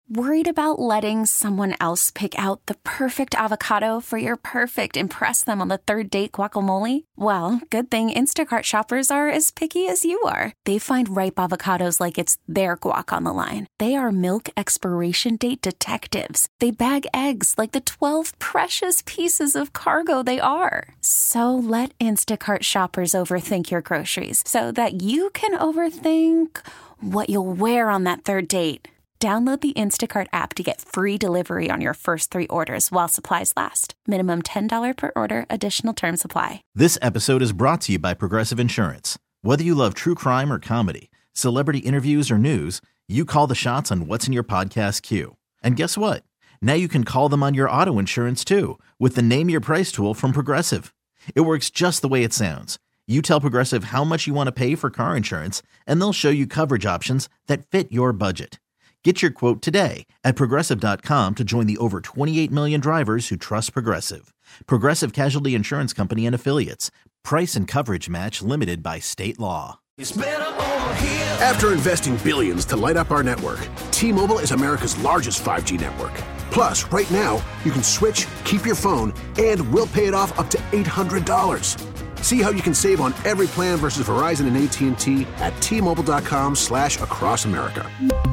Worried about letting someone else pick out the perfect avocado for your perfect impress them on the third date guacamole? Well, good thing Instacart shoppers are as picky as you are. They find ripe avocados like it's their guac on the line. They are milk expiration date detectives. They bag eggs like the 12 precious pieces of cargo they are. So let Instacart shoppers overthink your groceries so that you can overthink what you'll wear on that third date. Download the Instacart app to get free delivery on your first 3 orders while supplies last. Minimum $10 per order. Additional terms apply. This episode is brought to you by Progressive Insurance. Whether you love true crime or comedy, celebrity interviews or news, you call the shots on what's in your podcast queue. And guess what? Now you can call them on your auto insurance too with the Name Your Price tool from Progressive. It works just the way it sounds. You tell Progressive how much you want to pay for car insurance, and they'll show you coverage options that fit your budget. Get your quote today at Progressive.com to join the over 28 million drivers who trust Progressive. Progressive Casualty Insurance Company and Affiliates. Price and coverage match limited by state law. After investing billions to light up our network, T-Mobile is America's largest 5G network. Plus, right now, you can switch, keep your phone, and we'll pay it off up to $800. See how you can save on every plan versus Verizon and AT&T at T-Mobile.com/across America.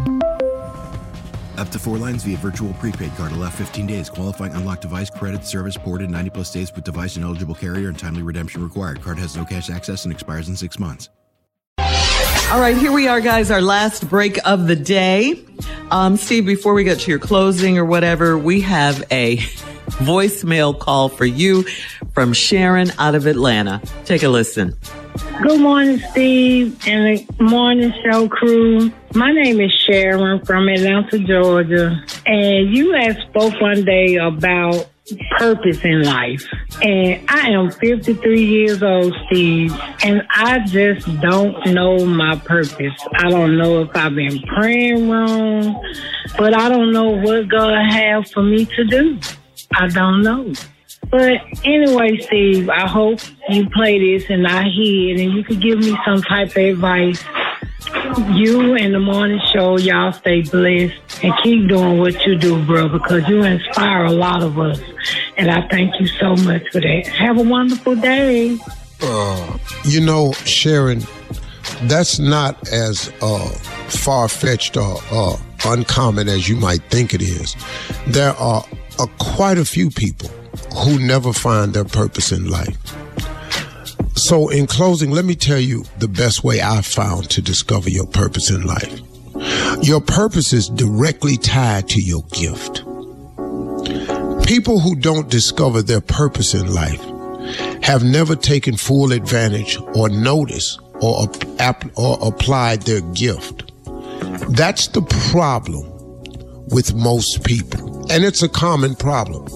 Up to 4 lines via virtual prepaid card. Allow 15 days. Qualifying unlocked device. Credit service ported 90+ days with device and eligible carrier and timely redemption required. Card has no cash access and expires in 6 months. All right, here we are, guys. Our last break of the day. Steve, before we get to your closing or whatever, we have a voicemail call for you from Sharon out of Atlanta. Take a listen. Good morning, Steve, and the morning show crew. My name is Sharon from Atlanta, Georgia. And you had spoke one day about purpose in life. And I am 53 years old, Steve, and I just don't know my purpose. I don't know if I've been praying wrong, but I don't know what God has for me to do. I don't know. But anyway, Steve, I hope you play this and I hear it and you could give me some type of advice. You and the morning show, y'all stay blessed and keep doing what you do, bro, because you inspire a lot of us. And I thank you so much for that. Have a wonderful day. Sharon, that's not as far-fetched or uncommon as you might think it is. There are quite a few people who never find their purpose in life. So in closing, let me tell you the best way I've found to discover your purpose in life. Your purpose is directly tied to your gift. People who don't discover their purpose in life have never taken full advantage or notice or applied their gift. That's the problem with most people, and it's a common problem.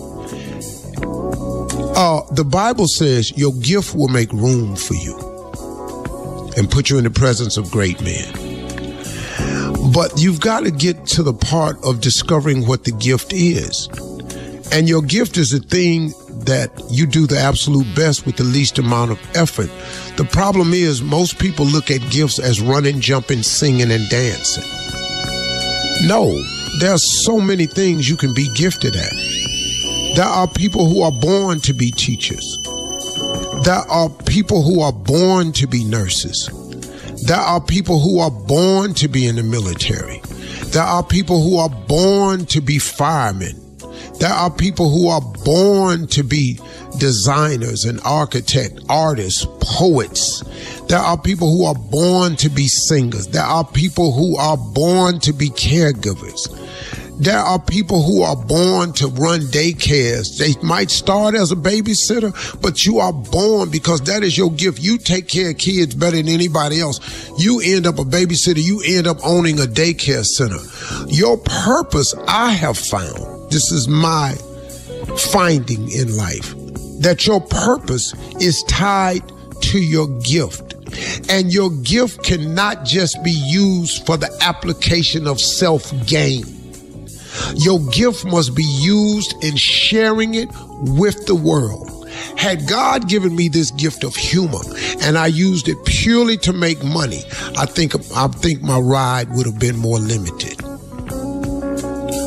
The Bible says your gift will make room for you and put you in the presence of great men. But you've got to get to the part of discovering what the gift is. And your gift is the thing that you do the absolute best with the least amount of effort. The problem is most people look at gifts as running, jumping, singing, and dancing. No, there are so many things you can be gifted at. There are people who are born to be teachers. There are people who are born to be nurses. There are people who are born to be in the military. There are people who are born to be firemen. There are people who are born to be designers and architects, artists, poets. There are people who are born to be singers. There are people who are born to be caregivers. There are people who are born to run daycares. They might start as a babysitter, but you are born because that is your gift. You take care of kids better than anybody else. You end up a babysitter. You end up owning a daycare center. Your purpose, I have found, this is my finding in life, that your purpose is tied to your gift. And your gift cannot just be used for the application of self-gain. Your gift must be used in sharing it with the world. Had God given me this gift of humor and I used it purely to make money, I think my ride would have been more limited.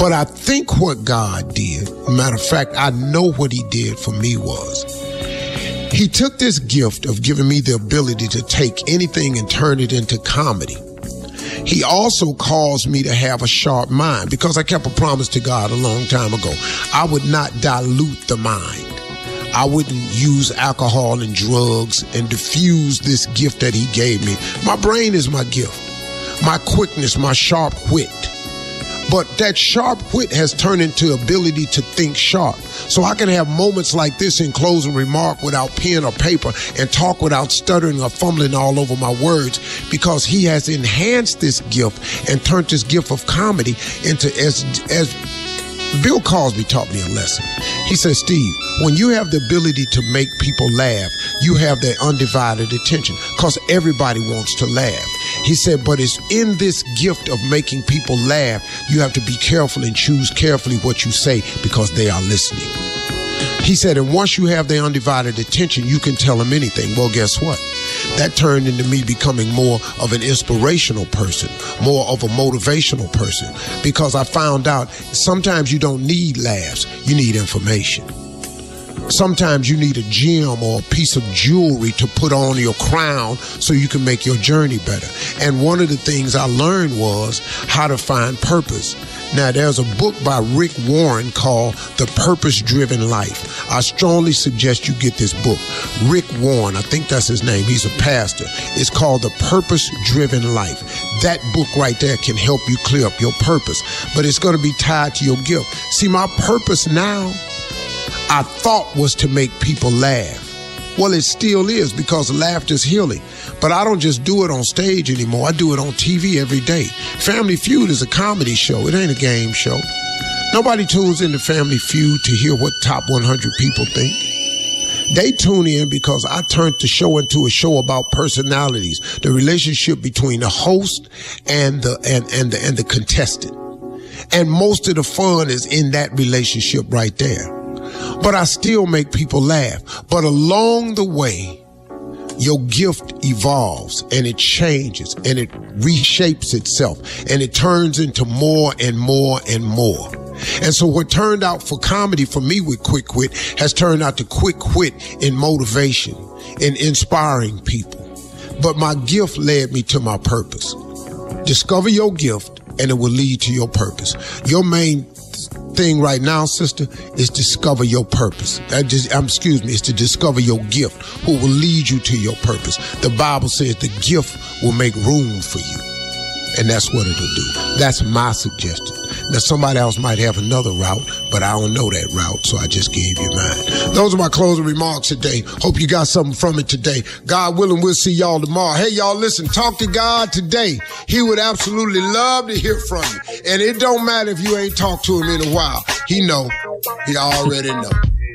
But I think what God did, matter of fact, I know what he did for me was, he took this gift of giving me the ability to take anything and turn it into comedy. He also caused me to have a sharp mind, because I kept a promise to God a long time ago. I would not dilute the mind. I wouldn't use alcohol and drugs and diffuse this gift that he gave me. My brain is my gift, my quickness, my sharp wit. But that sharp wit has turned into ability to think sharp. So I can have moments like this in closing remark without pen or paper and talk without stuttering or fumbling all over my words, because he has enhanced this gift and turned this gift of comedy into, as Bill Cosby taught me a lesson. He said, Steve, when you have the ability to make people laugh, you have their undivided attention, because everybody wants to laugh. He said, but it's in this gift of making people laugh, you have to be careful and choose carefully what you say, because they are listening. He said, and once you have their undivided attention, you can tell them anything. Well, guess what? That turned into me becoming more of an inspirational person, more of a motivational person, because I found out sometimes you don't need laughs, you need information. Sometimes you need a gem or a piece of jewelry to put on your crown so you can make your journey better. And one of the things I learned was how to find purpose. Now, there's a book by Rick Warren called The Purpose-Driven Life. I strongly suggest you get this book. Rick Warren, I think that's his name. He's a pastor. It's called The Purpose-Driven Life. That book right there can help you clear up your purpose, but it's going to be tied to your gift. See, my purpose now, I thought was to make people laugh. Well, it still is, because laughter is healing. But I don't just do it on stage anymore. I do it on TV every day. Family Feud is a comedy show. It ain't a game show. Nobody tunes into Family Feud to hear what top 100 people think. They tune in because I turned the show into a show about personalities, the relationship between the host and the contestant. And most of the fun is in that relationship right there. But I still make people laugh. But along the way, your gift evolves and it changes and it reshapes itself and it turns into more and more and more. And so what turned out for comedy for me with Quick Wit has turned out to Quick Wit in motivation, in inspiring people. But my gift led me to my purpose. Discover your gift and it will lead to your purpose. Your main thing right now, sister, is discover your purpose. Is to discover your gift, who will lead you to your purpose. The Bible says the gift will make room for you. And that's what it'll do. That's my suggestion. Now, somebody else might have another route, but I don't know that route, so I just gave you mine. Those are my closing remarks today. Hope you got something from it today. God willing, we'll see y'all tomorrow. Hey, y'all, listen, talk to God today. He would absolutely love to hear from you. And it don't matter if you ain't talked to him in a while. He know. He already know.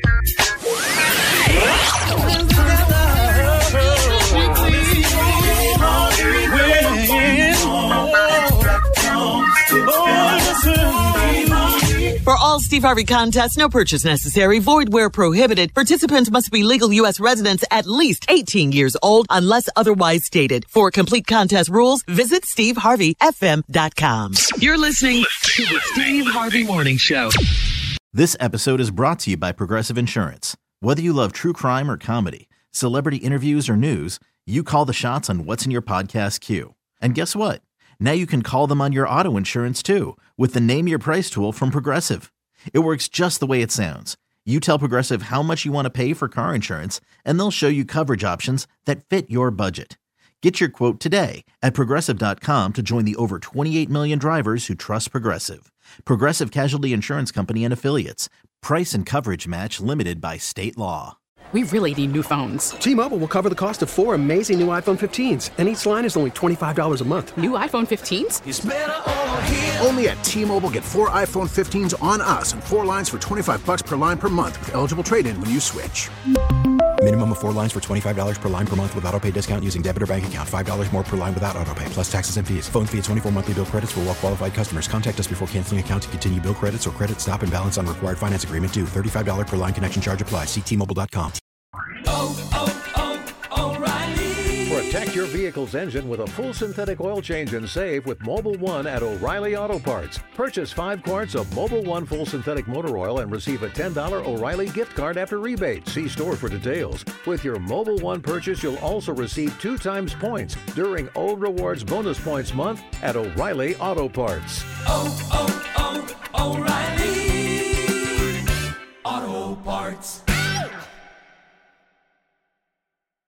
For all Steve Harvey contests, no purchase necessary, void where prohibited. Participants must be legal U.S. residents at least 18 years old unless otherwise stated. For complete contest rules, visit SteveHarveyFM.com. You're listening to the Steve Harvey Morning Show. This episode is brought to you by Progressive Insurance. Whether you love true crime or comedy, celebrity interviews or news, you call the shots on what's in your podcast queue. And guess what? Now you can call them on your auto insurance too with the Name Your Price tool from Progressive. It works just the way it sounds. You tell Progressive how much you want to pay for car insurance, and they'll show you coverage options that fit your budget. Get your quote today at Progressive.com to join the over 28 million drivers who trust Progressive. Progressive Casualty Insurance Company and Affiliates. Price and coverage match limited by state law. We really need new phones. T-Mobile will cover the cost of 4 amazing new iPhone 15s, and each line is only $25 a month. New iPhone 15s? It's better over here. Only at T-Mobile, get 4 iPhone 15s on us and 4 lines for $25 per line per month with eligible trade-in when you switch. Minimum of 4 lines for $25 per line per month with autopay discount using debit or bank account. $5 more per line without autopay, plus taxes and fees. Phone fee at 24 monthly bill credits for well-qualified customers. Contact us before canceling account to continue bill credits or credit stop and balance on required finance agreement due. $35 per line connection charge applies. See T-Mobile.com. O'Reilly. For a Protect your vehicle's engine with a full synthetic oil change and save with Mobil 1 at O'Reilly Auto Parts. Purchase 5 quarts of Mobil 1 full synthetic motor oil and receive a $10 O'Reilly gift card after rebate. See store for details. With your Mobil 1 purchase, you'll also receive 2 times points during O Rewards Bonus Points Month at O'Reilly Auto Parts. O'Reilly Auto Parts.